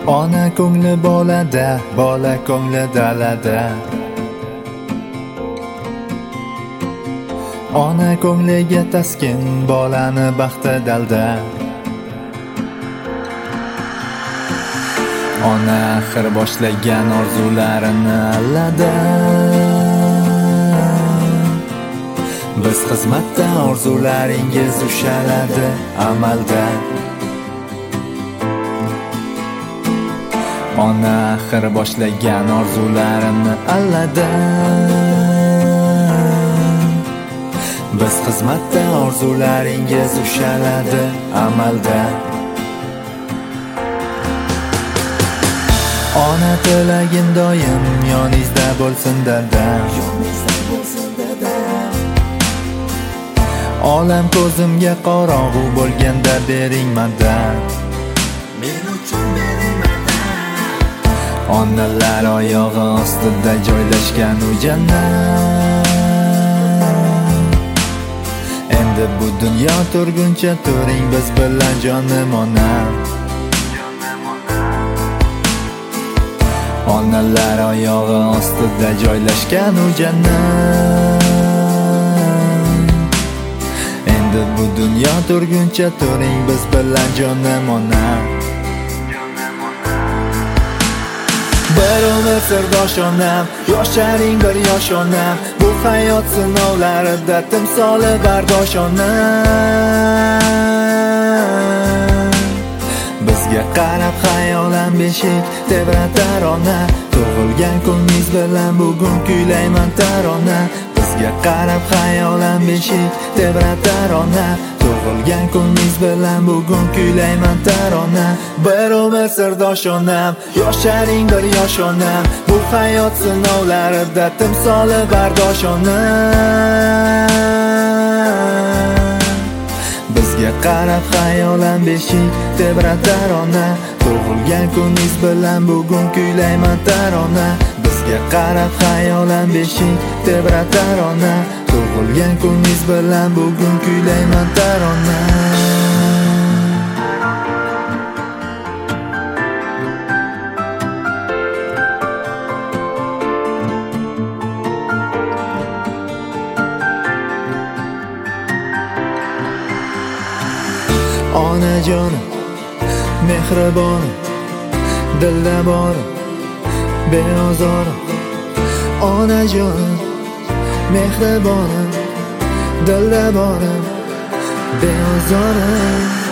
Ona ko'ngli bolada, bola ko'ngli dalada. Ona ko'ngliga taskin, bolani baxti dalda. Ona axir boshlagan orzularini allada. Biz xizmatda, orzularingiz ushaladi amalda. Ona axir boshlagan orzularini allada. Biz xizmatda, orzularingiz ushaladi amalda. Ona tilagim doim yoningizda bo'lsin dada. Olam ko'zimga qorong'u bo'lganda bering madad. Men uchun bering madad. Onalar oyog'i ostida joylashgan u jannat. Endi bu dunyo turguncha turing biz bilan jonim onam. Onalar oyog'i ostida joylashgan u jannat. Endi bu dunyo turguncha turing biz bilan jonim onam. Bir umr sirdosh onam, yoshlaring bir yosh onam. Bu hayot sinovlarida timsoli bardosh onam. Bizga qarab xayolan beshik tebratar ona. Tug'ilgan kuningiz bilan bugun kuylayman tarona. Bizga qarab xayolan beshik tebratar ona. Tug'ilgan kuningiz bilan bugun kuylayman tarona. Bir umr sirdosh onam, yoshlaring bir yosh onam. Bu hayot sinovlarida timsoli bardosh onam. Bizga qarab xayolan beshik tebratar ona. Tug'ilgan kuningiz bilan bugun kuylayman tarona. Bizga qarab xayolan beshik tebratar ona. Tug'ilgan kuningiz bilan bugun kuylayman tarona. Onajonim, mehribonim, dilda borim, beozorim. Onajonim, mehribonim, dilda borim, beozorim.